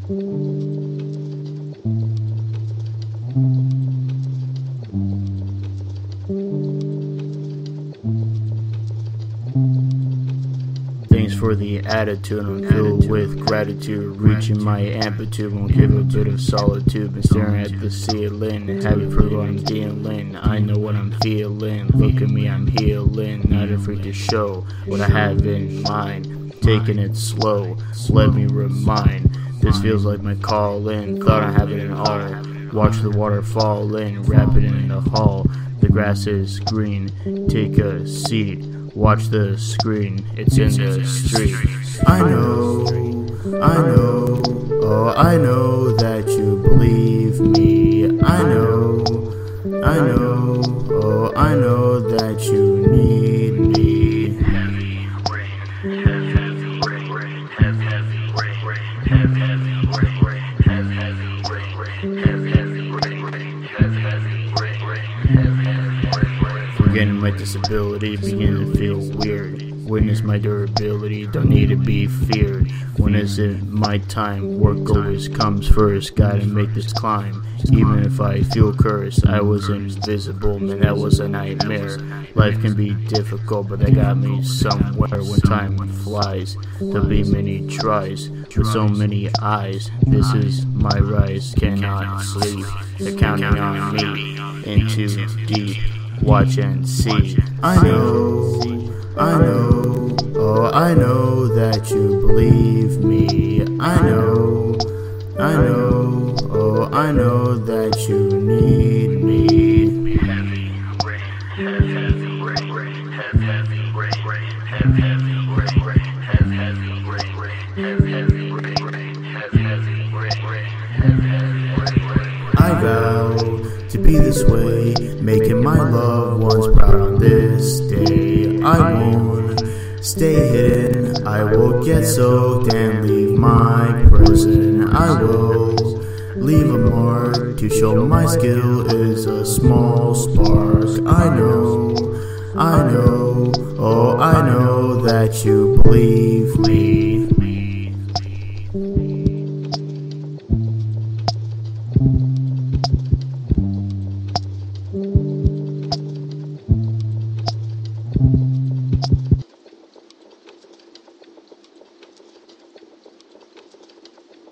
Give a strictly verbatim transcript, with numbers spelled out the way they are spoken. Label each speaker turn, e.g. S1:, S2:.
S1: Thanks for the attitude, I'm filled with gratitude. Reaching my amplitude, won't give a bit of solitude. Been staring at the ceiling, haven't forgot I'm dealing. I know what I'm feeling, look at me, I'm healing. Not afraid to show what I have in mind. Taking it slow, let me remind. This feels like my calling, thought I have it all. Watch the water fall in, wrap it in the hall. The grass is green, take a seat. Watch the screen, it's in the street. I know, I know, oh I know that you believe me. I know, I know, oh I know that you need me. Heavy rain, heavy rain, heavy rain, heavy rain, heavy rain, heavy rain. Forgetting my disability, beginning to feel weird. Witness my durability, don't need to be feared. When is it my time? Work always comes first, gotta make this climb. Even if I feel cursed, I was invisible, man that was a nightmare. Life can be difficult, but that got me somewhere. When time flies, there'll be many tries, with so many eyes. This is my rise, cannot sleep. They're counting on me, into deep. Watch and see. I know, I know, oh I know that you believe me. I know, I know, oh I know that you need me. Heavy rain, heavy rain, heavy rain, heavy rain, heavy rain. I vow to be this way, making my loved ones proud on this day. I won't stay hidden, I will get soaked and leave my prison. I will leave a mark to show my skill is a small spark. I know, I know, oh I know that you believe me.